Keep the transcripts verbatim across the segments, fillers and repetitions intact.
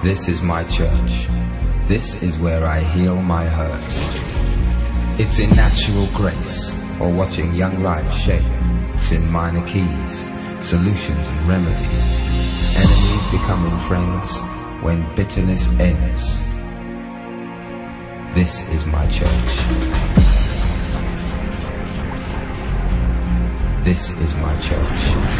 This is my church. This is where I heal my hurts. It's in natural grace, or watching young life shape. It's in minor keys, solutions and remedies. Enemies becoming friends when bitterness ends. This is my church. This is my church.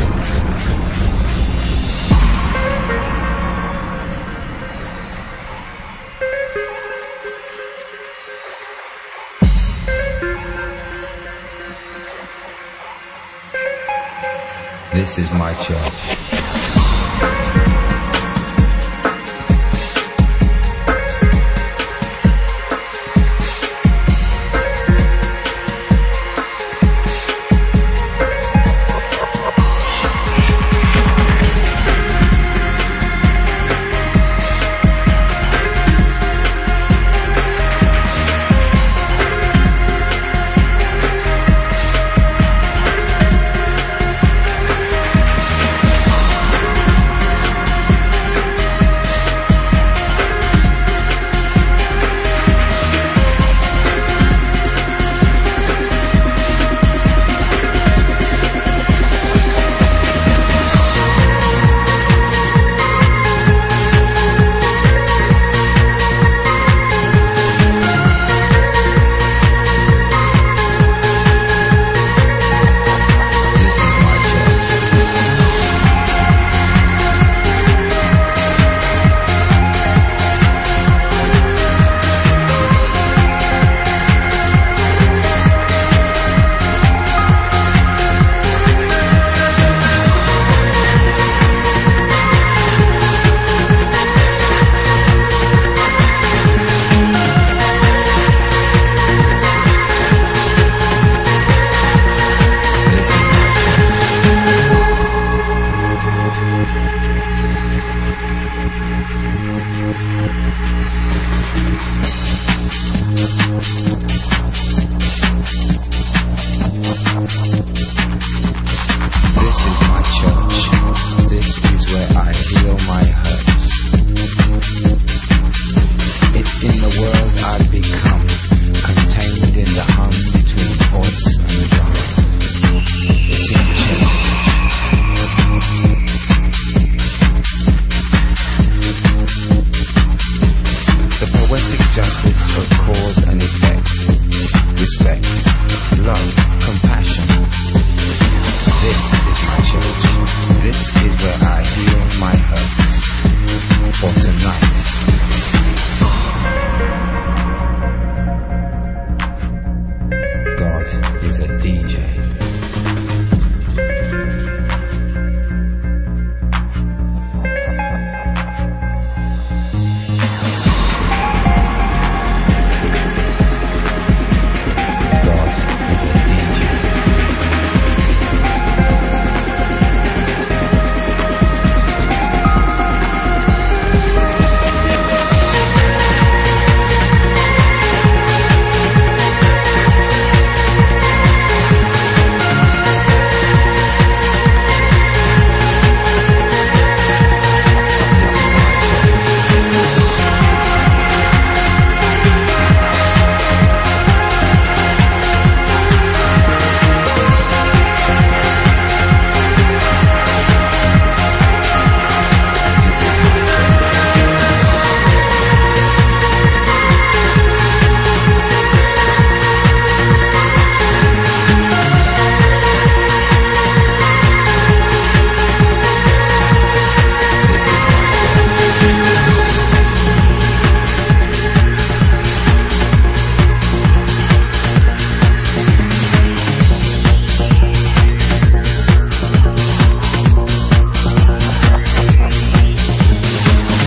This is my church. Thank you.